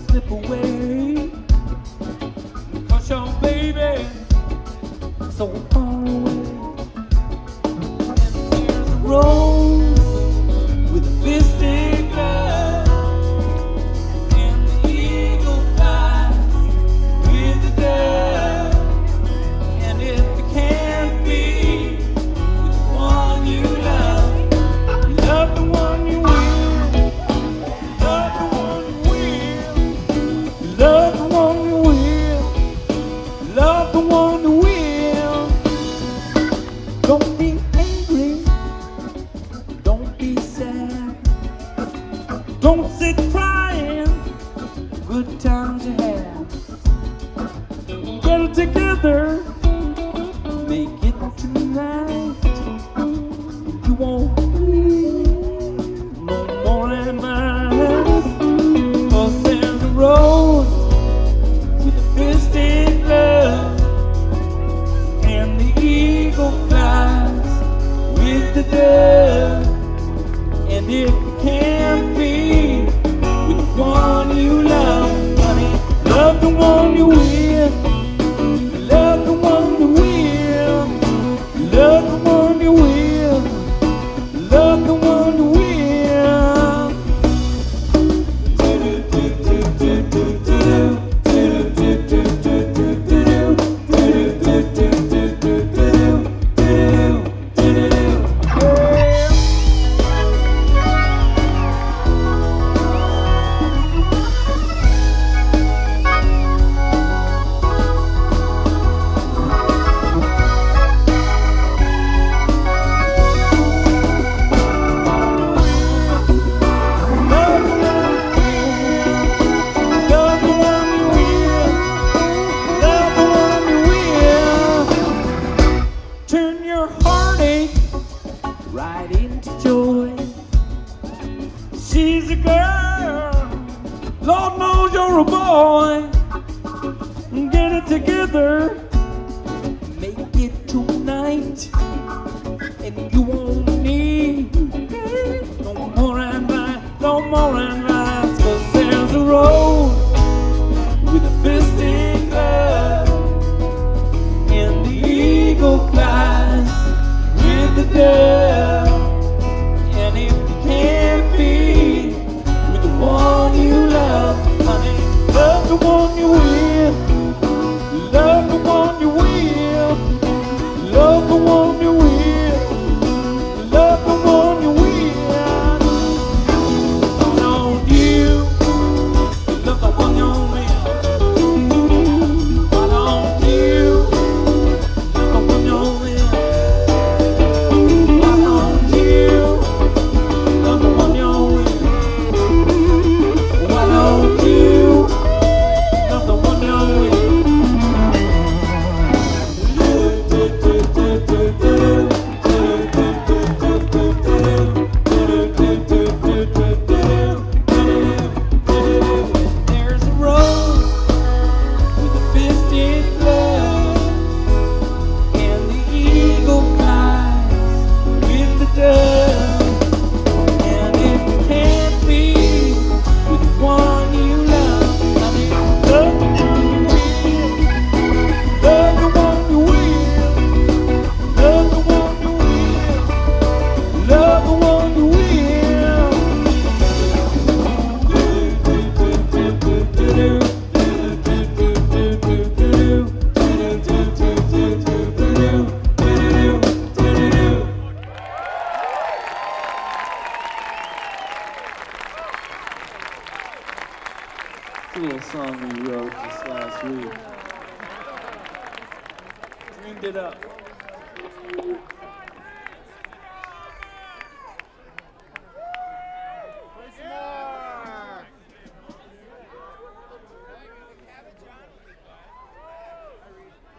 slip away, 'cause your baby is so far away. And there's a rose with a fisted glove, and the eagle flies with the dove. And if it can't be with the one you love, love the one you will, love the one you will, love the one you will, love the one you will. Don't be angry, don't be sad, don't sit crying, good times you have. Get it together, make it tonight. You won't need no more than mine. 'Cause there's a rose with a fisted glove, and the eagle flies with the dove. And if you can't be with the one you love, honey, love the one you will, love the one you will, love the one you will, love the one you will. Turn your heartache right into joy. She's a girl, Lord knows you're a boy. Get it together, make it tonight, and you won't need no more advice, no more advice. 'Cause there's a rose with a fisted glove, and the eagle flies with the dove. And if you can't be with the one you love, honey, love the one you will, love the one you will, love the one you will, love the one you will. Don't you love the one you will? Why don't you love the one you will? Why don't you love the one you will? Why don't you love the one you will? There's a rose with a fisted glove, and the eagle flies with the dove. And if you can't be with the one you love, honey, love the one you will, love the one you will, love the one you will, love the one you will. It's a little song we wrote this last week. Dreamed it up.